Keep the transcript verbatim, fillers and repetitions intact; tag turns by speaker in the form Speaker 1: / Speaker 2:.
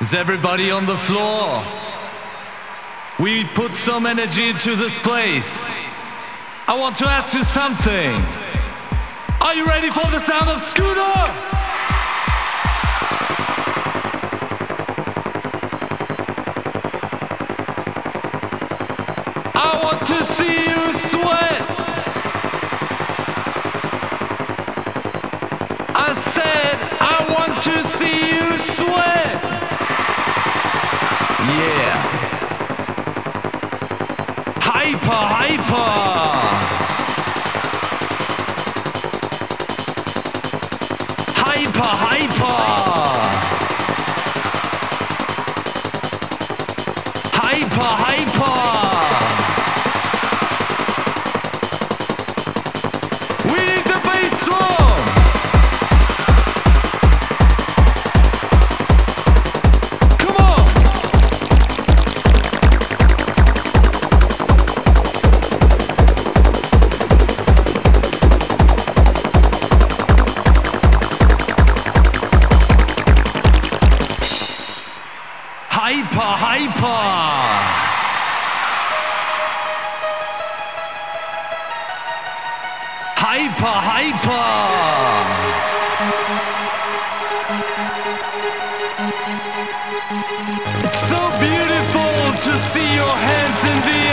Speaker 1: Is everybody on the floor? We put some energy into this place. I want to ask you something. Are you ready for the sound of Scooter? I want to see you sweat. I said I want to see you sweat. Yeah. Hyper, hyper. Hyper, hyper. Hyper, hyper. We need the bass drum. Come on. Hyper, hyper. Hyper, hyper. It's so beautiful to see your hands in the